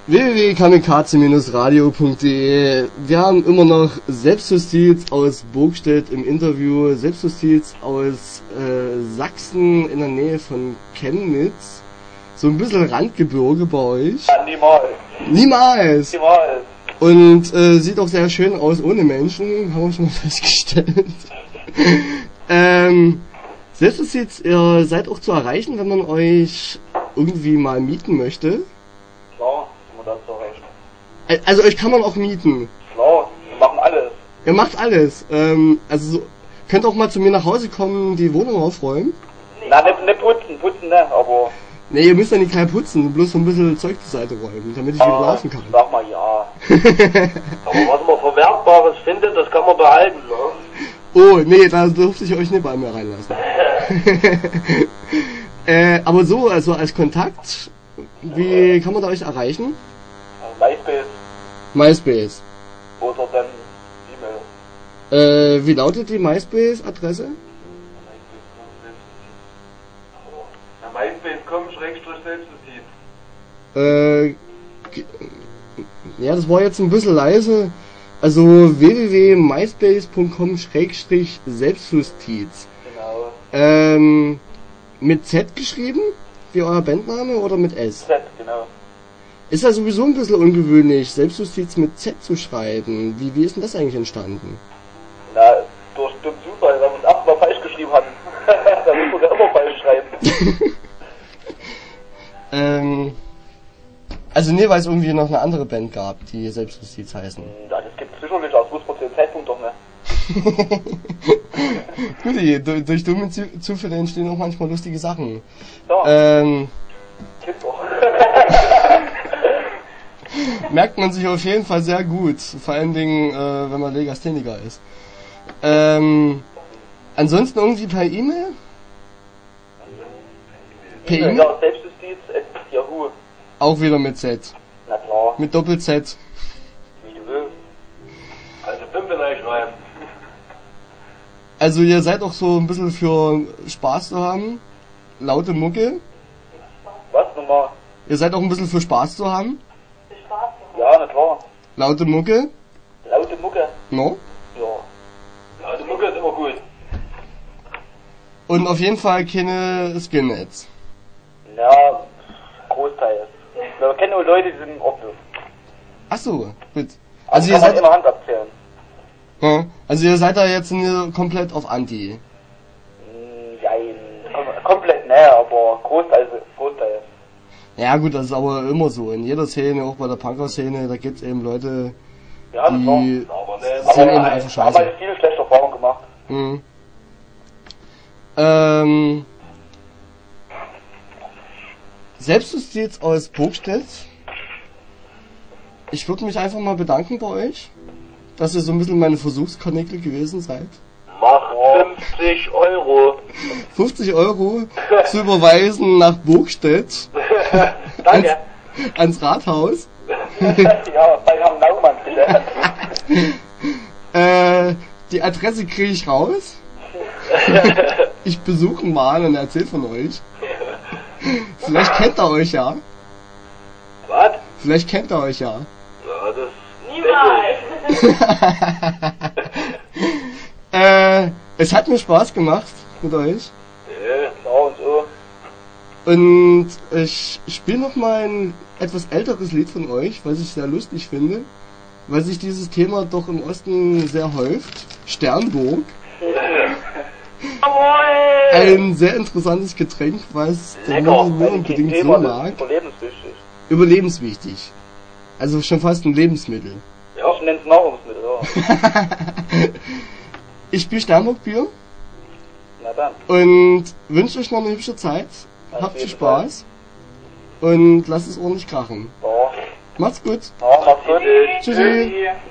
www.kamikaze-radio.de. Wir haben immer noch Selbstjustiz aus Burgstedt im Interview, Selbstjustiz aus Sachsen in der Nähe von Chemnitz. So ein bisschen Randgebirge bei euch. Ja, niemals. Und sieht auch sehr schön aus ohne Menschen, haben wir schon mal festgestellt. Selbstjustiz, ihr seid auch zu erreichen, wenn man euch irgendwie mal mieten möchte. Klar, sind wir da zu erreichen. Also euch kann man auch mieten. Klar, wir machen alles. Ihr macht alles. Also könnt auch mal zu mir nach Hause kommen, die Wohnung aufräumen. Na, nicht putzen, ne, aber... Ne, ihr müsst ja nicht gleich putzen, bloß so ein bisschen Zeug zur Seite räumen, damit ich wieder laufen kann. Sag mal ja. Aber was man Verwertbares findet, das kann man behalten, ne? Oh, nee, da dürfte ich euch nicht bei mir reinlassen. Aber so, also als Kontakt, wie kann man da euch erreichen? MySpace. Oder dann E-Mail. Wie lautet die MySpace-Adresse? MySpace.com/Selbstjustiz. Ja, das war jetzt ein bisschen leise. Also www.myspace.com/Selbstjustiz. Genau. Mit Z geschrieben? Wie euer Bandname oder mit S? Z, genau. Ist ja sowieso ein bisschen ungewöhnlich, Selbstjustiz mit Z zu schreiben. Wie ist denn das eigentlich entstanden? Na, durch den Zufall, weil wir uns erstmal falsch geschrieben hatten. Da muss man ja immer falsch schreiben. Also nee, weil es irgendwie noch eine andere Band gab, die Selbstjustiz heißen. Ja, das gibt es sicherlich, das wusste man zu dem Zeitpunkt doch nicht. Gut, durch dumme Zufälle entstehen auch manchmal lustige Sachen. Ja. Kind doch. Merkt man sich auf jeden Fall sehr gut, vor allen Dingen, wenn man Legastheniker ist. Ansonsten irgendwie per E-Mail? Per E-Mail? Ja, Selbstjustiz, Yahoo. Auch wieder mit Z. Na klar. Mit Doppel-Z. Wie du willst. Also 5 reinschreiben. Also ihr seid auch so ein bisschen für Spaß zu haben. Laute Mucke. Was nochmal? Ihr seid auch ein bisschen für Spaß zu haben. Ja, na klar. Laute Mucke. Laute Mucke? No? Ja. Laute Mucke ist immer gut. Und auf jeden Fall keine Skinheads. Ja, Großteil. Wir kennen nur Leute, die sind in Ordnung. Ach so, gut. Also ihr kann man seid in der Hand abzählen. ja, also ihr seid da jetzt komplett auf Anti. Ja, komplett ne, aber Großteil. Ja gut, das ist aber immer so. In jeder Szene, auch bei der Punker-Szene, da gibt's eben Leute, Ja, die das sind eben einfach war. Aber scheiße. viele schlechte Erfahrungen gemacht. Mhm. Selbstjustiz aus Burgstedt. Ich würde mich einfach mal bedanken bei euch, dass ihr so ein bisschen meine Versuchskanickel gewesen seid. Mach 50 Euro. 50 Euro zu überweisen nach Burgstedt. Danke. Ans Rathaus. Ja, bei Herrn Naumann, bitte. Die Adresse kriege ich raus. Ich besuche ihn mal und erzähl von euch. Vielleicht kennt er euch ja. Was? Vielleicht kennt er euch ja. Ja, das... Niemals! Es hat mir Spaß gemacht mit euch. Ja, und so. Und ich spiele noch mal ein etwas älteres Lied von euch, was ich sehr lustig finde. Weil sich dieses Thema doch im Osten sehr häuft. Sternburg. Jawohl! Ein sehr interessantes Getränk, was der Lecker. Moni nur unbedingt so Thema, das mag. ist überlebenswichtig. Überlebenswichtig. Also schon fast ein Lebensmittel. Ja. Ich nenne es Nahrungsmittel, ja. Ich spiele Sternburg-Bier Na dann. und wünsche euch noch eine hübsche Zeit. Habt viel jeden Spaß. Und lasst es ordentlich krachen. Ja. Macht's gut. Ja, mach's gut. Tschüssi. Tschüssi.